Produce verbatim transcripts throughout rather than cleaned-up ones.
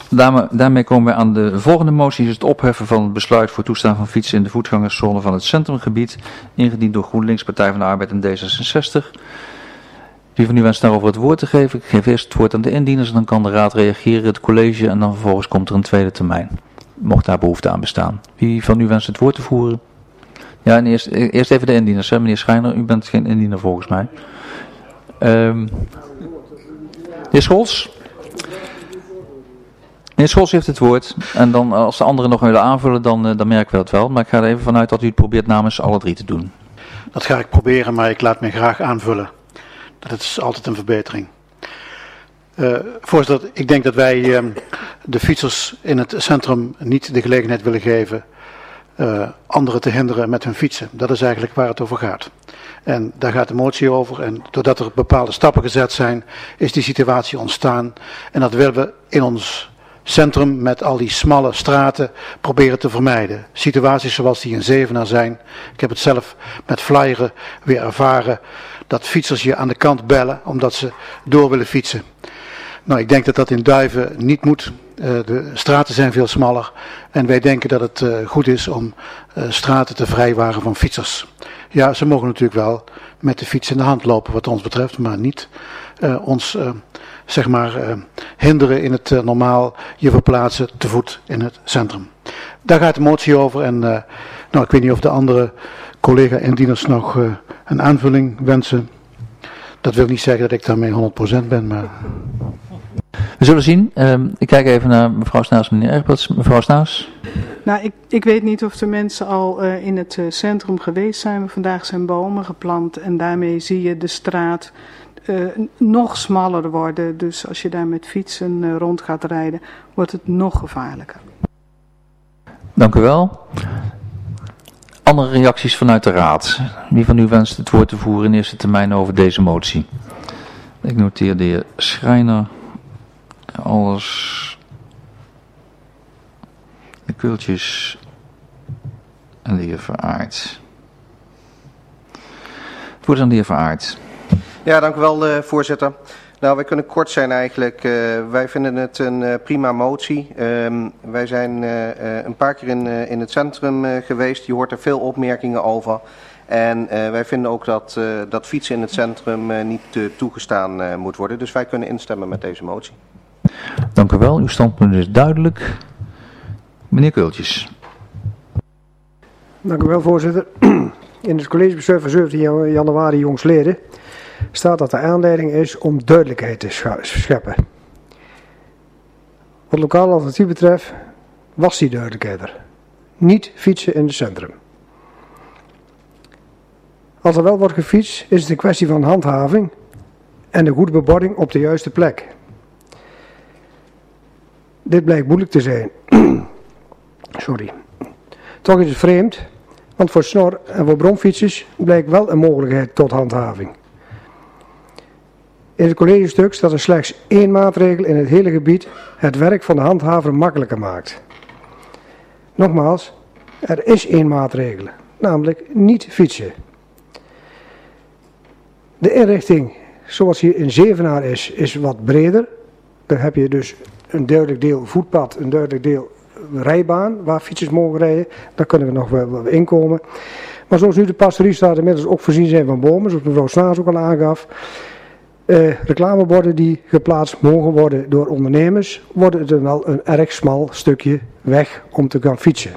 Daarmee, daarmee komen we aan de volgende motie, is het opheffen van het besluit voor toestaan van fietsen in de voetgangerszone van het centrumgebied, ingediend door GroenLinks, Partij van de Arbeid en D zesenzestig. Wie van u wenst daarover het woord te geven? Ik geef eerst het woord aan de indieners en dan kan de raad reageren, het college en dan vervolgens komt er een tweede termijn. Mocht daar behoefte aan bestaan. Wie van u wenst het woord te voeren? Ja, en eerst, eerst even de indieners, hè? Meneer Schijner, u bent geen indiener volgens mij. Um, de heer Scholz? Meneer Scholz heeft het woord. En dan als de anderen nog willen aanvullen, dan, dan merken we dat wel. Maar ik ga er even vanuit dat u het probeert namens alle drie te doen. Dat ga ik proberen, maar ik laat me graag aanvullen. Dat is altijd een verbetering. Uh, voorzitter, ik denk dat wij uh, de fietsers in het centrum niet de gelegenheid willen geven uh, anderen te hinderen met hun fietsen. Dat is eigenlijk waar het over gaat. En daar gaat de motie over. En doordat er bepaalde stappen gezet zijn, is die situatie ontstaan. En dat willen we in ons centrum met al die smalle straten proberen te vermijden. Situaties zoals die in Zevenaar zijn. Ik heb het zelf met flyeren weer ervaren. Dat fietsers je aan de kant bellen omdat ze door willen fietsen. Nou, ik denk dat dat in Duiven niet moet. Uh, de straten zijn veel smaller. En wij denken dat het uh, goed is om uh, straten te vrijwaren van fietsers. Ja, ze mogen natuurlijk wel met de fiets in de hand lopen wat ons betreft. Maar niet uh, ons uh, zeg maar uh, hinderen in het uh, normaal je verplaatsen te voet in het centrum. Daar gaat de motie over. En uh, nou, ik weet niet of de andere collega-indieners nog uh, een aanvulling wensen. Dat wil niet zeggen dat ik daarmee honderd procent ben, maar... We zullen zien. Uh, ik kijk even naar mevrouw Snaas en meneer Egberts. Mevrouw Snaas. Nou, ik, ik weet niet of de mensen al uh, in het uh, centrum geweest zijn. Maar vandaag zijn bomen geplant en daarmee zie je de straat uh, nog smaller worden. Dus als je daar met fietsen uh, rond gaat rijden, wordt het nog gevaarlijker. Dank u wel. Andere reacties vanuit de raad. Wie van u wenst het woord te voeren in eerste termijn over deze motie? Ik noteer de heer Schrijner. Alles. De Kultjes. En de heer Veraard. Het woord aan de heer Veraard. Ja, dank u wel, uh, voorzitter. Nou, wij kunnen kort zijn eigenlijk. Uh, wij vinden het een uh, prima motie. Um, wij zijn uh, uh, een paar keer in, uh, in het centrum uh, geweest. Je hoort er veel opmerkingen over. En uh, wij vinden ook dat, uh, dat fietsen in het centrum uh, niet uh, toegestaan uh, moet worden. Dus wij kunnen instemmen met deze motie. Dank u wel. Uw standpunt is duidelijk. Meneer Kultjes. Dank u wel, voorzitter. In het collegebesluit van zeventien januari jongstleden staat dat de aanleiding is om duidelijkheid te scheppen. Wat lokaal alternatief betreft was die duidelijkheid er. Niet fietsen in het centrum. Als er wel wordt gefietst, is het een kwestie van handhaving en de goede bebording op de juiste plek. Dit blijkt moeilijk te zijn. Sorry. Toch is het vreemd, want voor snor- en voor bromfietsers blijkt wel een mogelijkheid tot handhaving. In het collegestuk staat er slechts één maatregel in het hele gebied het werk van de handhaver makkelijker maakt. Nogmaals, er is één maatregel, namelijk niet fietsen. De inrichting zoals hier in Zevenaar is, is wat breder. Daar heb je dus een duidelijk deel voetpad, een duidelijk deel rijbaan waar fietsers mogen rijden. Daar kunnen we nog wel, wel inkomen. Maar zoals nu de pastorie staat inmiddels ook voorzien zijn van bomen, zoals mevrouw Snaas ook al aangaf. Uh, reclameborden die geplaatst mogen worden door ondernemers, worden het dan wel een erg smal stukje weg om te gaan fietsen.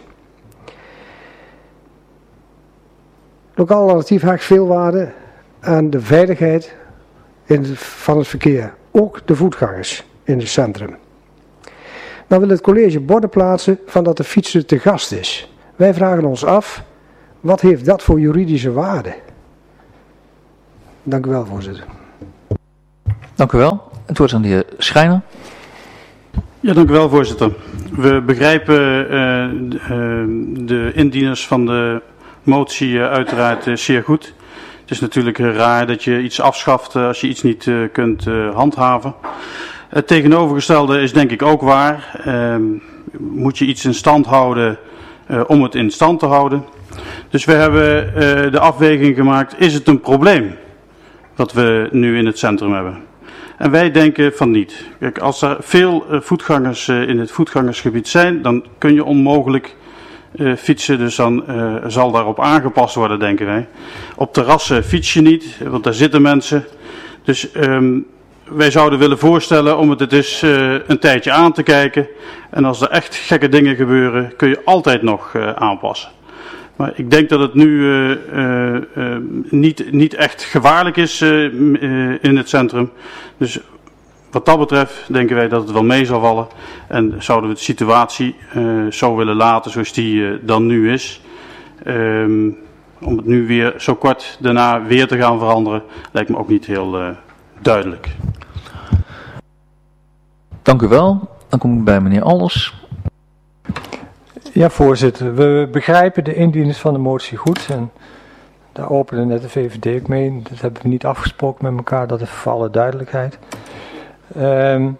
Lokaal alternatief hecht veel waarde aan de veiligheid in het, van het verkeer. Ook de voetgangers in het centrum. Dan wil het college borden plaatsen van dat de fietser te gast is. Wij vragen ons af, wat heeft dat voor juridische waarde? Dank u wel, voorzitter. Dank u wel. Het woord aan de heer Schijner. Ja, dank u wel, voorzitter. We begrijpen uh, uh, de indieners van de motie uh, uiteraard uh, zeer goed. Het is natuurlijk uh, raar dat je iets afschaft uh, als je iets niet uh, kunt uh, handhaven. Het tegenovergestelde is denk ik ook waar. Uh, moet je iets in stand houden uh, om het in stand te houden. Dus we hebben uh, de afweging gemaakt, is het een probleem wat we nu in het centrum hebben? En wij denken van niet. Kijk, als er veel uh, voetgangers uh, in het voetgangersgebied zijn, dan kun je onmogelijk uh, fietsen. Dus dan uh, zal daarop aangepast worden, denken wij. Op terrassen fiets je niet, want daar zitten mensen. Dus um, wij zouden willen voorstellen om het het eens uh, een tijdje aan te kijken. En als er echt gekke dingen gebeuren, kun je altijd nog uh, aanpassen. Maar ik denk dat het nu uh, uh, uh, niet, niet echt gevaarlijk is uh, uh, in het centrum. Dus wat dat betreft denken wij dat het wel mee zal vallen. En zouden we de situatie uh, zo willen laten zoals die uh, dan nu is. Um, om het nu weer zo kort daarna weer te gaan veranderen, lijkt me ook niet heel uh, duidelijk. Dank u wel. Dan kom ik bij meneer Alders. Ja, voorzitter. We begrijpen de indieners van de motie goed. En daar opende net de V V D ook mee. Dat hebben we niet afgesproken met elkaar. Dat is voor alle duidelijkheid. Um,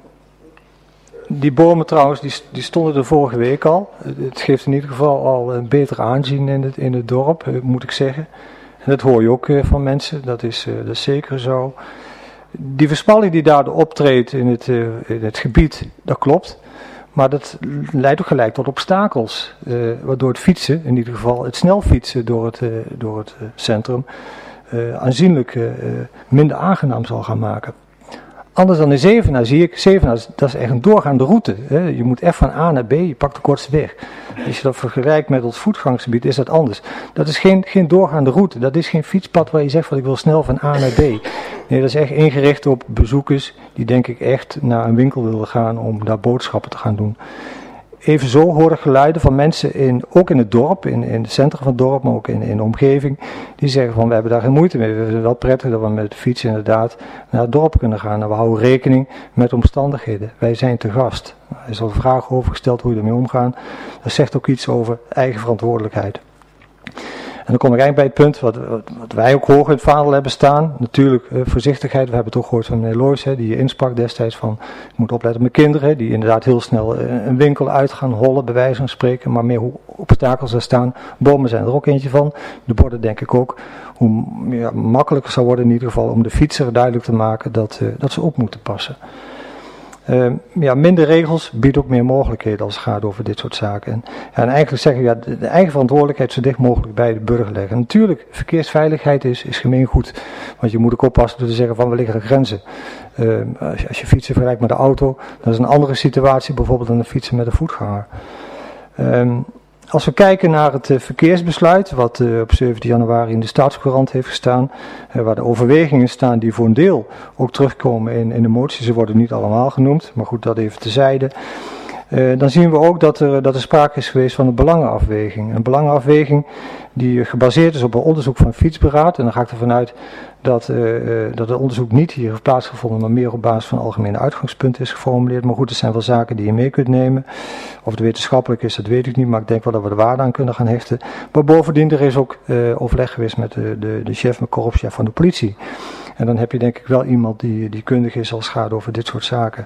die bomen trouwens, die, die stonden er vorige week al. Het geeft in ieder geval al een beter aanzien in het, in het dorp, moet ik zeggen. En dat hoor je ook van mensen. Dat is, uh, dat is zeker zo. Die versmalling die daar optreedt in het, uh, in het gebied, dat klopt. Maar dat leidt ook gelijk tot obstakels, uh, waardoor het fietsen, in ieder geval het snel fietsen door het, uh, door het uh, centrum, uh, aanzienlijk uh, minder aangenaam zal gaan maken. Anders dan in Zevenaar zie ik, Zevenaar dat is echt een doorgaande route. Hè. Je moet echt van A naar B, je pakt de kortste weg. Als je dat vergelijkt met ons voetgangsgebied is dat anders. Dat is geen, geen doorgaande route, dat is geen fietspad waar je zegt van ik wil snel van A naar B. Nee, dat is echt ingericht op bezoekers die denk ik echt naar een winkel willen gaan om daar boodschappen te gaan doen. Evenzo hoor ik geluiden van mensen, in, ook in het dorp, in, in het centrum van het dorp, maar ook in, in de omgeving, die zeggen van we hebben daar geen moeite mee. We vinden het wel prettig dat we met de fiets inderdaad naar het dorp kunnen gaan. En we houden rekening met omstandigheden. Wij zijn te gast. Er is al een vraag over gesteld hoe je ermee omgaan. Dat zegt ook iets over eigen verantwoordelijkheid. En dan kom ik eigenlijk bij het punt wat, wat, wat wij ook hoog in het vaandel hebben staan. Natuurlijk uh, voorzichtigheid. We hebben het ook gehoord van meneer Loijs, hè, die insprak destijds van ik moet opletten op mijn kinderen. Die inderdaad heel snel uh, een winkel uit gaan hollen, bij wijze van spreken. Maar meer hoe obstakels er staan. Bomen zijn er ook eentje van. De borden denk ik ook. Hoe ja, makkelijker zou worden in ieder geval om de fietser duidelijk te maken dat, uh, dat ze op moeten passen. Uh, ja, minder regels biedt ook meer mogelijkheden als het gaat over dit soort zaken. En, en eigenlijk zeggen we, ja, de, de eigen verantwoordelijkheid zo dicht mogelijk bij de burger leggen. Natuurlijk, verkeersveiligheid is, is gemeengoed. Want je moet ook oppassen door te zeggen van, waar liggen de grenzen? Uh, als, je, als je fietsen vergelijkt met de auto, dat is een andere situatie bijvoorbeeld dan een fietsen met een voetganger. Um, Als we kijken naar het uh, verkeersbesluit, wat uh, op zeventien januari in de Staatscourant heeft gestaan, uh, waar de overwegingen staan die voor een deel ook terugkomen in, in de motie, ze worden niet allemaal genoemd, maar goed, dat even tezijde. Uh, dan zien we ook dat er, dat er sprake is geweest van een belangenafweging. Een belangenafweging die gebaseerd is op een onderzoek van Fietsberaad. En dan ga ik ervan uit dat, uh, dat het onderzoek niet hier heeft plaatsgevonden, maar meer op basis van algemene uitgangspunten is geformuleerd. Maar goed, het zijn wel zaken die je mee kunt nemen. Of het wetenschappelijk is, dat weet ik niet, maar ik denk wel dat we er waarde aan kunnen gaan hechten. Maar bovendien, er is ook uh, overleg geweest met de, de, de chef, met korpschef van de politie. En dan heb je denk ik wel iemand die, die kundig is als het gaat over dit soort zaken.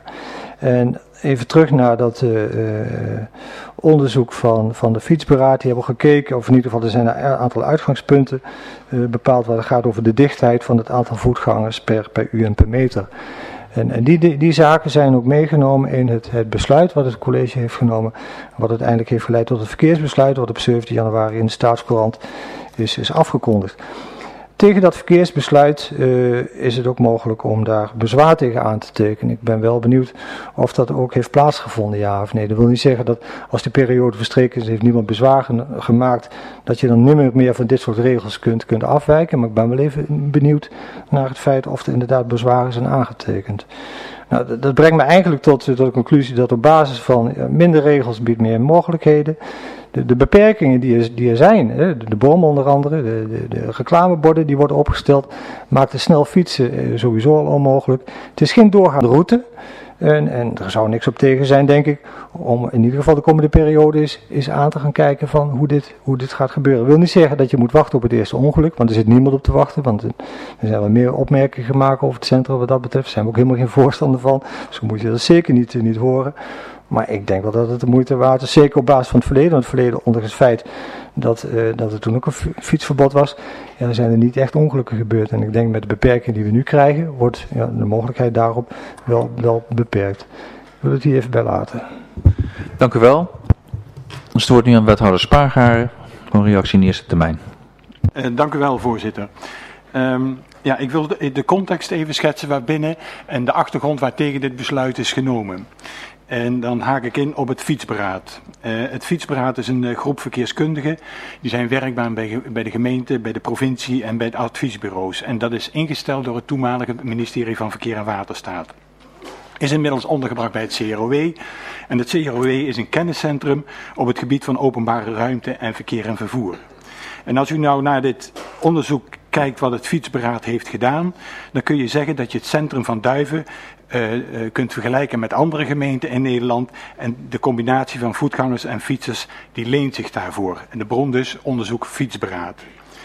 En even terug naar dat uh, uh, onderzoek van, van de Fietsberaad. Die hebben gekeken, of in ieder geval er zijn een aantal uitgangspunten uh, bepaald waar het gaat over de dichtheid van het aantal voetgangers per, per uur en per meter. En, en die, die, die zaken zijn ook meegenomen in het, het besluit wat het college heeft genomen. Wat uiteindelijk heeft geleid tot het verkeersbesluit wat op zeventien januari in de Staatscourant is, is afgekondigd. Tegen dat verkeersbesluit uh, is het ook mogelijk om daar bezwaar tegen aan te tekenen. Ik ben wel benieuwd of dat ook heeft plaatsgevonden, ja of nee. Dat wil niet zeggen dat als die periode verstreken is, heeft niemand bezwaar gemaakt, dat je dan nimmer meer van dit soort regels kunt, kunt afwijken. Maar ik ben wel even benieuwd naar het feit of er inderdaad bezwaren zijn aangetekend. Nou, dat, dat brengt me eigenlijk tot, tot de conclusie dat op basis van ja, minder regels biedt meer mogelijkheden. De, de beperkingen die er, die er zijn, hè, de, de bomen onder andere, de, de, de reclameborden die worden opgesteld, maakt het snel fietsen eh, sowieso al onmogelijk. Het is geen doorgaande route en, en er zou niks op tegen zijn, denk ik, om in ieder geval de komende periode is, is aan te gaan kijken van hoe dit, hoe dit gaat gebeuren. Ik wil niet zeggen dat je moet wachten op het eerste ongeluk, want er zit niemand op te wachten, want er zijn wel meer opmerkingen gemaakt over het centrum wat dat betreft. Daar zijn we ook helemaal geen voorstander van, dus moet je dat zeker niet, niet horen. Maar ik denk wel dat het de moeite waard is, zeker op basis van het verleden. Want het verleden, ondanks het feit dat, uh, dat er toen ook een fietsverbod was. Ja, dan zijn er niet echt ongelukken gebeurd. En ik denk met de beperking die we nu krijgen, wordt ja, de mogelijkheid daarop wel, wel beperkt. Ik wil het hier even bij laten. Dank u wel. Dus het wordt nu aan wethouder Spargaren voor een reactie in eerste termijn. Uh, dank u wel, voorzitter. Um, ja, ik wil de, de context even schetsen waarbinnen en de achtergrond waartegen dit besluit is genomen. En dan haak ik in op het fietsberaad. Uh, het fietsberaad is een uh, groep verkeerskundigen. Die zijn werkbaar bij, bij de gemeente, bij de provincie en bij de adviesbureaus. En dat is ingesteld door het toenmalige ministerie van Verkeer en Waterstaat. Is inmiddels ondergebracht bij het C R O W. En het C R O W is een kenniscentrum op het gebied van openbare ruimte en verkeer en vervoer. En als u nou naar dit onderzoek kijkt wat het fietsberaad heeft gedaan, dan kun je zeggen dat je het centrum van Duiven uh, uh, kunt vergelijken met andere gemeenten in Nederland. En de combinatie van voetgangers en fietsers, die leent zich daarvoor. En de bron dus, onderzoek fietsberaad.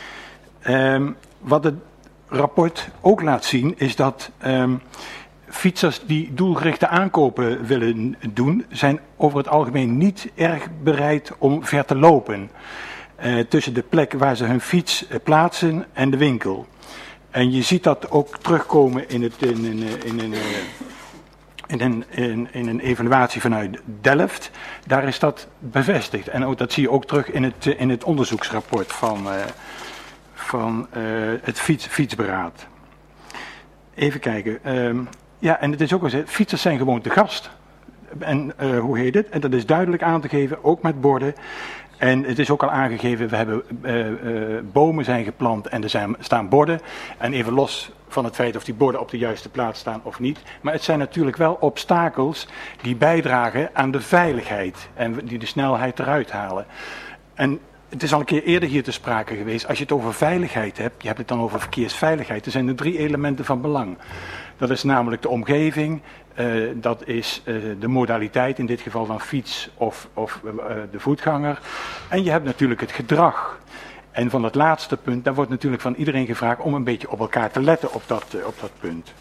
Um, wat het rapport ook laat zien, is dat um, fietsers die doelgerichte aankopen willen doen, zijn over het algemeen niet erg bereid om ver te lopen. Uh, tussen de plek waar ze hun fiets uh, plaatsen en de winkel. En je ziet dat ook terugkomen in, het, in, in, in, in, in, een, in, in een evaluatie vanuit Delft. Daar is dat bevestigd. En ook, dat zie je ook terug in het, in het onderzoeksrapport van, uh, van uh, het fiets, fietsberaad. Even kijken. Um, ja, en het is ook al gezegd, fietsers zijn gewoon te gast. En uh, hoe heet het? En dat is duidelijk aan te geven, ook met borden. En het is ook al aangegeven, we hebben uh, uh, bomen zijn geplant en er zijn, staan borden. En even los van het feit of die borden op de juiste plaats staan of niet. Maar het zijn natuurlijk wel obstakels die bijdragen aan de veiligheid en die de snelheid eruit halen. En het is al een keer eerder hier te sprake geweest. Als je het over veiligheid hebt, je hebt het dan over verkeersveiligheid. Er zijn er drie elementen van belang. Dat is namelijk de omgeving, uh, dat is uh, de modaliteit, in dit geval van fiets of, of uh, de voetganger. En je hebt natuurlijk het gedrag. En van het laatste punt, daar wordt natuurlijk van iedereen gevraagd om een beetje op elkaar te letten op dat, uh, op dat punt.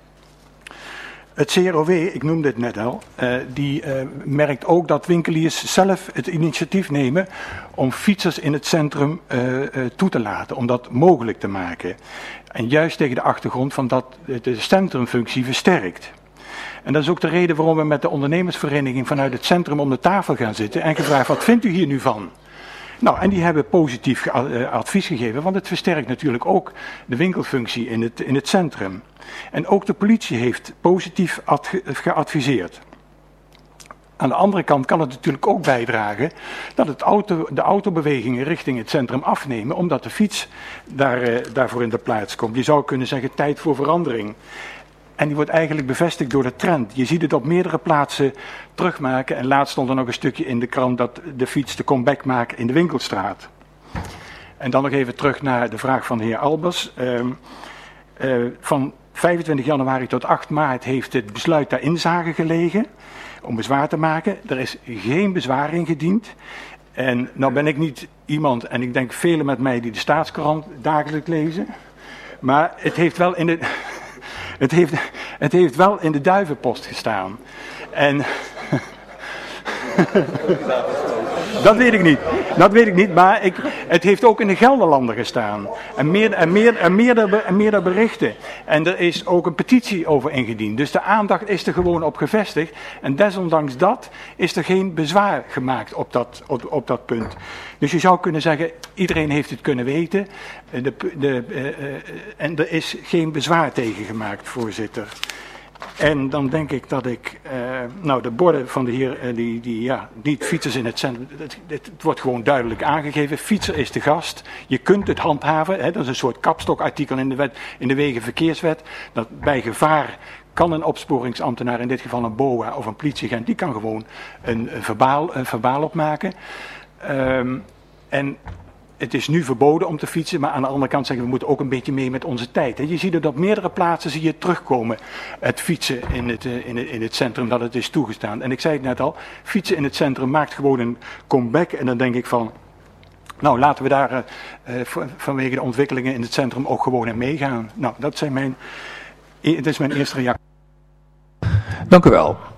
Het C R O W, ik noemde het net al, uh, die uh, merkt ook dat winkeliers zelf het initiatief nemen om fietsers in het centrum uh, uh, toe te laten, om dat mogelijk te maken. En juist tegen de achtergrond van dat de centrumfunctie versterkt. En dat is ook de reden waarom we met de ondernemersvereniging vanuit het centrum om de tafel gaan zitten en gevraagd, wat vindt u hier nu van? Nou, en die hebben positief advies gegeven, want het versterkt natuurlijk ook de winkelfunctie in het, in het centrum. En ook de politie heeft positief adge, geadviseerd. Aan de andere kant kan het natuurlijk ook bijdragen dat het auto, de autobewegingen richting het centrum afnemen, omdat de fiets daar, uh, daarvoor in de plaats komt. Je zou kunnen zeggen tijd voor verandering. En die wordt eigenlijk bevestigd door de trend. Je ziet het op meerdere plaatsen terugmaken. En laatst stond er nog een stukje in de krant dat de fiets de comeback maakt in de winkelstraat. En dan nog even terug naar de vraag van de heer Albers. Uh, uh, van vijfentwintig januari tot acht maart heeft het besluit ter inzage gelegen om bezwaar te maken. Er is geen bezwaar ingediend. En nou ben ik niet iemand, en ik denk velen met mij die de Staatskrant dagelijks lezen. Maar het heeft wel in de... Het heeft, het heeft wel in de Duivenpost gestaan. En dat weet ik niet. Dat weet ik niet, maar ik, het heeft ook in de Gelderlander gestaan. En, meer, en, meer, en, meerdere, en meerdere berichten. En er is ook een petitie over ingediend. Dus de aandacht is er gewoon op gevestigd. En desondanks dat is er geen bezwaar gemaakt op dat, op, op dat punt. Dus je zou kunnen zeggen, iedereen heeft het kunnen weten. De, de, uh, uh, en er is geen bezwaar tegen gemaakt, voorzitter. En dan denk ik dat ik, uh, nou de borden van de heer, uh, die, die ja, niet fietsers in het centrum, het, het, het wordt gewoon duidelijk aangegeven, fietser is de gast, je kunt het handhaven, hè, dat is een soort kapstokartikel in de wet, in de Wegenverkeerswet, dat bij gevaar kan een opsporingsambtenaar, in dit geval een B O A of een politieagent, die kan gewoon een, een, verbaal, een verbaal opmaken. Um, en het is nu verboden om te fietsen, maar aan de andere kant zeggen we moeten ook een beetje mee met onze tijd. Je ziet het op meerdere plaatsen zie je terugkomen, het fietsen in het, in, het, in het centrum, dat het is toegestaan. En ik zei het net al, fietsen in het centrum maakt gewoon een comeback. En dan denk ik van, nou laten we daar uh, vanwege de ontwikkelingen in het centrum ook gewoon in meegaan. Nou, dat zijn mijn, dat is mijn eerste reactie. Dank u wel.